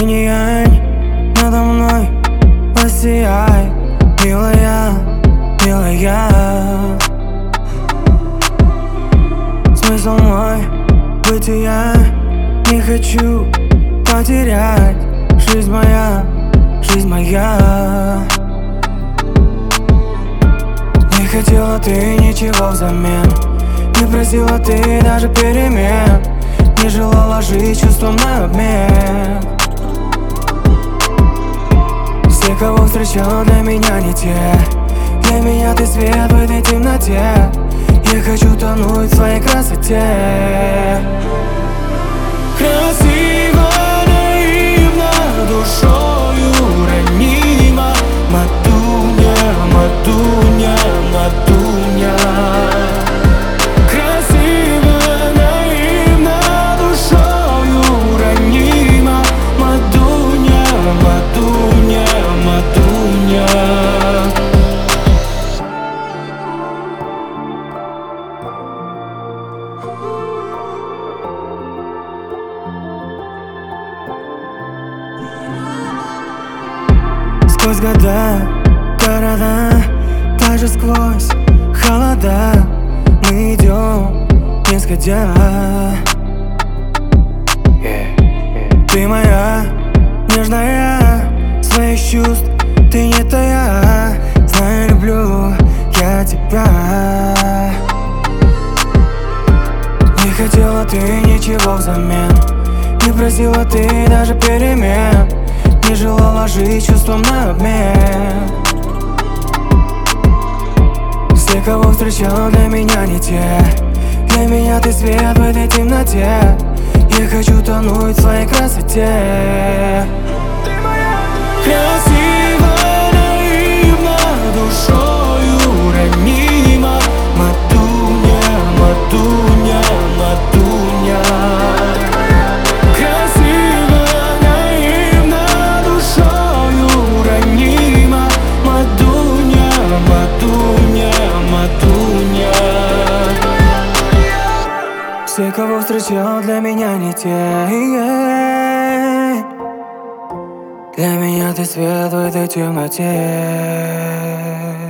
инь-янь, надо мной воссияй, милая, милая. Смысл мой бытия не хочу потерять. Жизнь моя, жизнь моя. Не хотела ты ничего взамен, не просила ты даже перемен, не желала жить чувством на обмен. Все, кого встречал, для меня не те. Для меня ты свет в этой темноте. Я хочу тонуть в своей красоте. Красиво, наивно, душою ранима. Матуня, матуня, матуня. Красиво, наивно, душою ранима. Матуня, матуня, матуня. Сквозь года, города, даже сквозь холода мы идем, не сходя. Ты моя, нежная, своих чувств ты не тая. Знаю, люблю я тебя. Не хотела ты ничего взамен, не просила ты даже перемен, не желала жить чувством на обмен. Все, кого встречал, для меня не те. Для меня ты свет в этой темноте. Я хочу тонуть в своей красоте. Красиво, наивно, душою ранима. Матуня, матуня, матуня. Все, кого встречал, для меня не те. Для меня ты свет в этой темноте.